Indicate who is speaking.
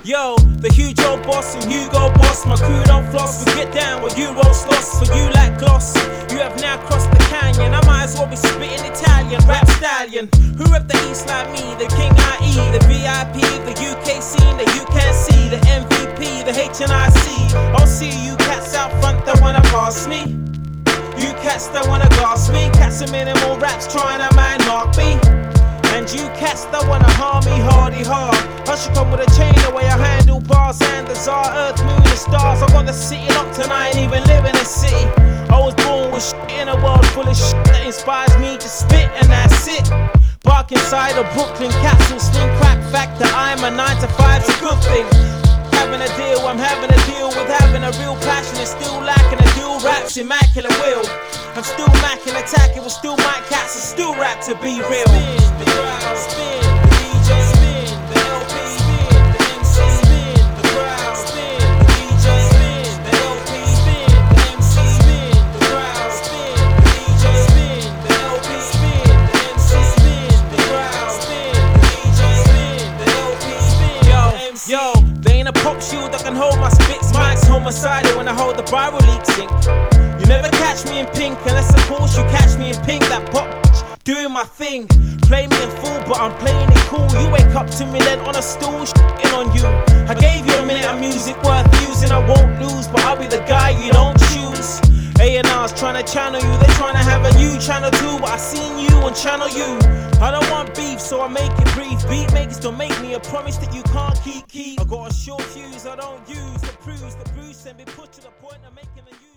Speaker 1: Yo, the huge old boss and Hugo Boss. My crew don't floss, we get down with you roast lost. For you like gloss, you have now crossed the canyon. I might as well be spitting Italian, rap stallion. Who rep the East like me, the King I.E., the VIP, the UK scene, the you can see, the MVP, the HNIC. I'll see you cats out front that wanna pass me. You cats that wanna gas me. Cats a minimal raps trying to man mark me. And you cats that wanna harm me hardy hard. I should come with a chain the way I handle bars and the czar, earth, moon and stars. I got the city locked and I ain't even live in a city. I was born with shit in a world full of shit that inspires me to spit, and that's it. Park inside a Brooklyn capsule, sling crack fact that I'm a 9 to 5's a good thing. Having a deal, I'm having a deal with having a real passion and still lacking a dual raps, immaculate will. I'm still macking, attacking with still mic cats and still rap to be real. Spin the crowd, spin the DJ, spin the LP, spin the MC, spin the crowd, spin the DJ, spin the LP, spin the MC, spin the crowd, spin the DJ, spin the LP, spin the MC, spin the crowd, spin the DJ, spin the LP, spin the MC. Yo, they ain't a pop shield that can hold my spits. Mike's homicidal when I hold the viral leak sync. You never catch me in pink unless of course you catch me in pink. That pop doing my thing. Play me in full but I'm playing it cool. You wake up to me then on a stool shitting on you. I gave you a minute of music worth using. I won't lose but I'll be the guy you don't choose. A&R's trying to channel you. They're trying to have a new channel too, but I seen you on channel U. I don't want beef so I make it brief. Beat makers don't make me a promise that you can't keep. I got a short fuse I don't use. The bruise and be put to the point of making a use.